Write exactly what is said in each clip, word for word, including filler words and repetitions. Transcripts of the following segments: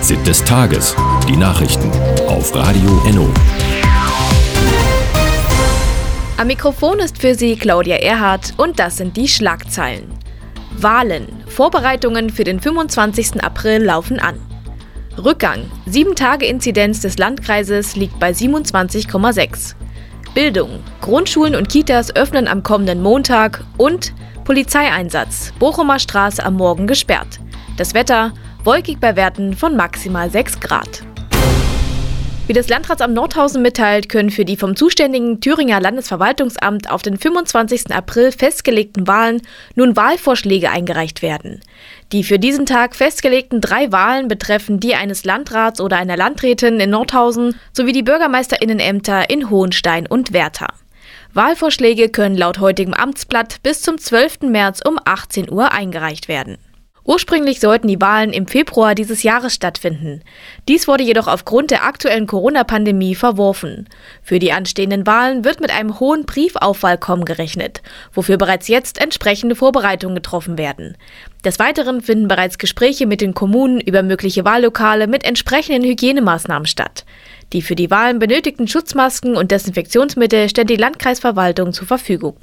Fazit des Tages. Die Nachrichten auf Radio Enno. Am Mikrofon ist für Sie Claudia Erhardt und das sind die Schlagzeilen. Wahlen. Vorbereitungen für den fünfundzwanzigsten April laufen an. Rückgang. sieben Tage Inzidenz des Landkreises liegt bei siebenundzwanzig Komma sechs. Bildung. Grundschulen und Kitas öffnen am kommenden Montag und Polizeieinsatz. Bochumer Straße am Morgen gesperrt. Das Wetter. Wolkig bei Werten von maximal sechs Grad. Wie das Landratsamt Nordhausen mitteilt, können für die vom zuständigen Thüringer Landesverwaltungsamt auf den fünfundzwanzigsten April festgelegten Wahlen nun Wahlvorschläge eingereicht werden. Die für diesen Tag festgelegten drei Wahlen betreffen die eines Landrats oder einer Landrätin in Nordhausen sowie die BürgermeisterInnenämter in Hohenstein und Werther. Wahlvorschläge können laut heutigem Amtsblatt bis zum zwölften März um achtzehn Uhr eingereicht werden. Ursprünglich sollten die Wahlen im Februar dieses Jahres stattfinden. Dies wurde jedoch aufgrund der aktuellen Corona-Pandemie verworfen. Für die anstehenden Wahlen wird mit einem hohen Briefaufwahlkommen gerechnet, wofür bereits jetzt entsprechende Vorbereitungen getroffen werden. Des Weiteren finden bereits Gespräche mit den Kommunen über mögliche Wahllokale mit entsprechenden Hygienemaßnahmen statt. Die für die Wahlen benötigten Schutzmasken und Desinfektionsmittel stellt die Landkreisverwaltung zur Verfügung.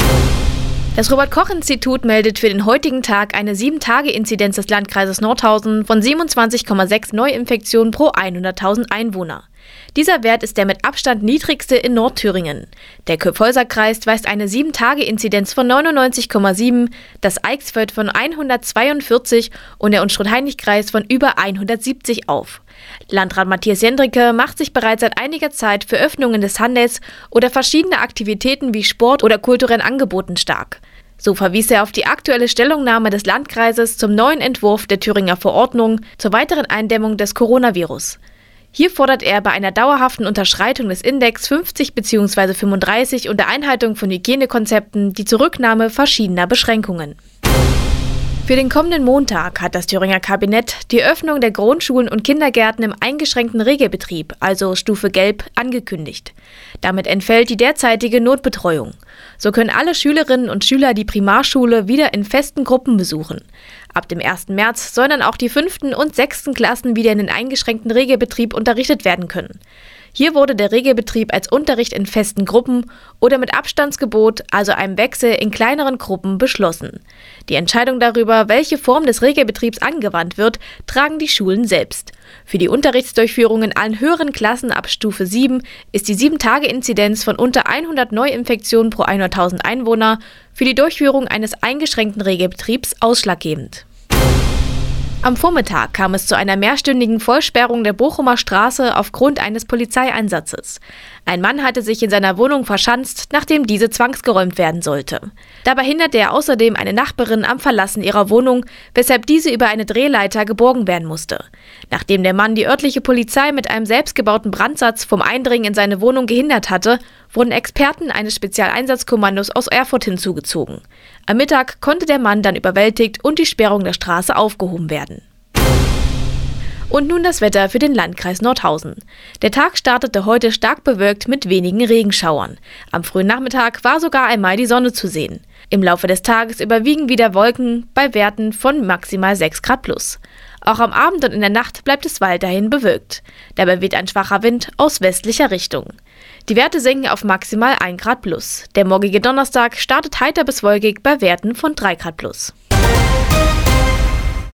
Das Robert-Koch-Institut meldet für den heutigen Tag eine sieben Tage Inzidenz des Landkreises Nordhausen von siebenundzwanzig Komma sechs Neuinfektionen pro hunderttausend Einwohner. Dieser Wert ist der mit Abstand niedrigste in Nordthüringen. Der Köpfhäuser-Kreis weist eine sieben Tage Inzidenz von neunundneunzig Komma sieben, das Eichsfeld von hundertzweiundvierzig und der Unstrut-Heinrich-Kreis von über hundertsiebzig auf. Landrat Matthias Jendricke macht sich bereits seit einiger Zeit für Öffnungen des Handels oder verschiedene Aktivitäten wie Sport oder kulturellen Angeboten stark. So verwies er auf die aktuelle Stellungnahme des Landkreises zum neuen Entwurf der Thüringer Verordnung zur weiteren Eindämmung des Coronavirus. Hier fordert er bei einer dauerhaften Unterschreitung des Index fünfzig bzw. fünfunddreißig und der Einhaltung von Hygienekonzepten die Zurücknahme verschiedener Beschränkungen. Für den kommenden Montag hat das Thüringer Kabinett die Öffnung der Grundschulen und Kindergärten im eingeschränkten Regelbetrieb, also Stufe Gelb, angekündigt. Damit entfällt die derzeitige Notbetreuung. So können alle Schülerinnen und Schüler die Primarschule wieder in festen Gruppen besuchen. Ab dem ersten März sollen dann auch die fünften und sechsten Klassen wieder in den eingeschränkten Regelbetrieb unterrichtet werden können. Hier wurde der Regelbetrieb als Unterricht in festen Gruppen oder mit Abstandsgebot, also einem Wechsel in kleineren Gruppen, beschlossen. Die Entscheidung darüber, welche Form des Regelbetriebs angewandt wird, tragen die Schulen selbst. Für die Unterrichtsdurchführung in allen höheren Klassen ab Stufe sieben ist die sieben Tage Inzidenz von unter hundert Neuinfektionen pro hunderttausend Einwohner für die Durchführung eines eingeschränkten Regelbetriebs ausschlaggebend. Am Vormittag kam es zu einer mehrstündigen Vollsperrung der Bochumer Straße aufgrund eines Polizeieinsatzes. Ein Mann hatte sich in seiner Wohnung verschanzt, nachdem diese zwangsgeräumt werden sollte. Dabei hinderte er außerdem eine Nachbarin am Verlassen ihrer Wohnung, weshalb diese über eine Drehleiter geborgen werden musste. Nachdem der Mann die örtliche Polizei mit einem selbstgebauten Brandsatz vom Eindringen in seine Wohnung gehindert hatte, wurden Experten eines Spezialeinsatzkommandos aus Erfurt hinzugezogen. Am Mittag konnte der Mann dann überwältigt und die Sperrung der Straße aufgehoben werden. Und nun das Wetter für den Landkreis Nordhausen. Der Tag startete heute stark bewölkt mit wenigen Regenschauern. Am frühen Nachmittag war sogar einmal die Sonne zu sehen. Im Laufe des Tages überwiegen wieder Wolken bei Werten von maximal sechs Grad plus. Auch am Abend und in der Nacht bleibt es weiterhin bewölkt. Dabei weht ein schwacher Wind aus westlicher Richtung. Die Werte sinken auf maximal ein Grad plus. Der morgige Donnerstag startet heiter bis wolkig bei Werten von drei Grad plus.